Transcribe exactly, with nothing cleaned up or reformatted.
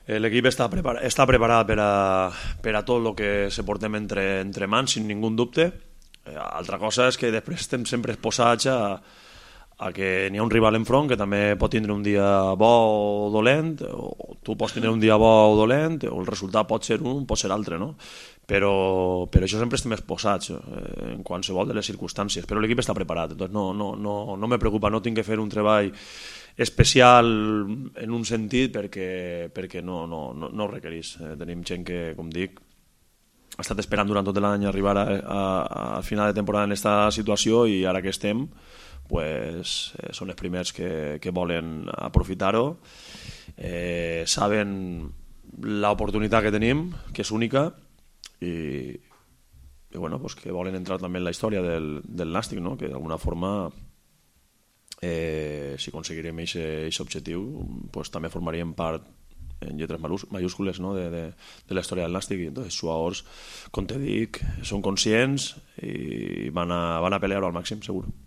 Eh, L'equip està, prepar està preparat per a, per a tot el que se portem entre, entre mans, sin ningú dubte. Eh, altra cosa és que després estem sempre exposats a, a que n'hi ha un rival enfront que també pot tindre un dia bo o dolent, o tu pots tindre un dia bo o dolent, o el resultat pot ser un, pot ser altre, no? Però per això sempre estem exposats eh, en qualsevol de les circumstàncies, però l'equip està preparat, doncs no, no, no, no me preocupa, no tinc que fer un treball especial en un sentit perquè, perquè no, no, no, no ho requereix. Eh, tenim gent que, com dic, ha estat esperant durant tot l'any arribar a, a, a final de temporada en aquesta situació i ara que estem pues, eh, són els primers que, que volen aprofitar-ho, eh, saben l'oportunitat que tenim, que és única, i, i bueno, pues que volen entrar també en la història del, del Nàstic, no? Que d'alguna forma eh, si aconseguirem aquest objectiu pues també formaríem part en lletres mayúscules, no? de, de, de la història del Nàstic, i entonces els jugadors, com te dic, són conscients i van a, van a pelear-ho al màxim, segur.